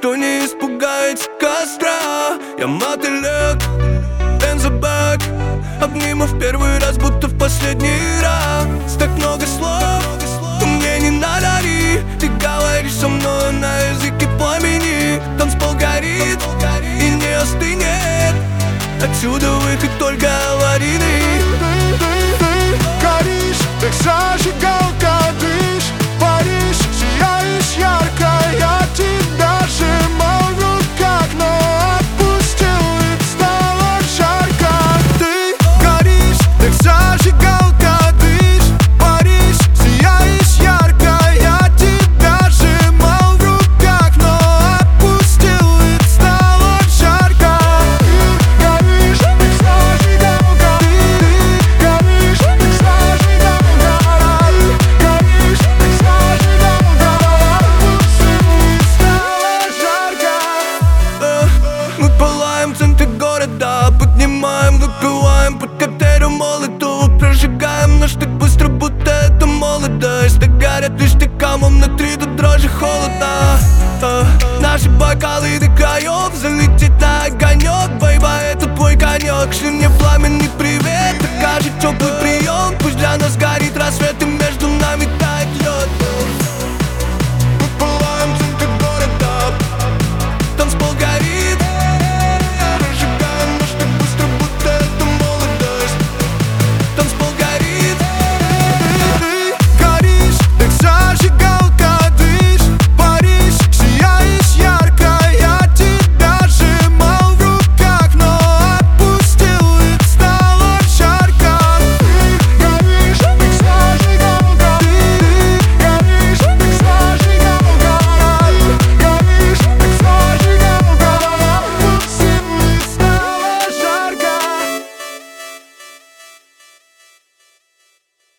Никто не испугается костра. Я мотылек, бензобак, обниму в первый раз, будто в последний раз. Так много слов, мне не надо, ты говоришь со мной на языке пламени. Танцпол горит и не остынет, отсюда выход только аварийный. Горишь, как зажигалка, дышь, паришь, сияешь ярко. Я тебя сжимал в руках, но отпустил, ведь стало жарко. Ты горишь, как зажигалка, дышь, паришь, сияешь ярко. Я тебя сжимал в руках, но отпустил, ведь стало жарко. Ты горишь, как зажигалка, ты горишь, как зажигалка, горишь, как зажигалка, отпустил, ведь стало жарко. Мы пылаем в центре города, поднимаем, выпиваем под коктейлем молотого, прожигаем наш так быстро, будто это молодость. Так горят лишь камом внутри, тут дрожи холодно. Наши бокалы до краев, залетит на огонек, бейба, это твой конек. Шли мне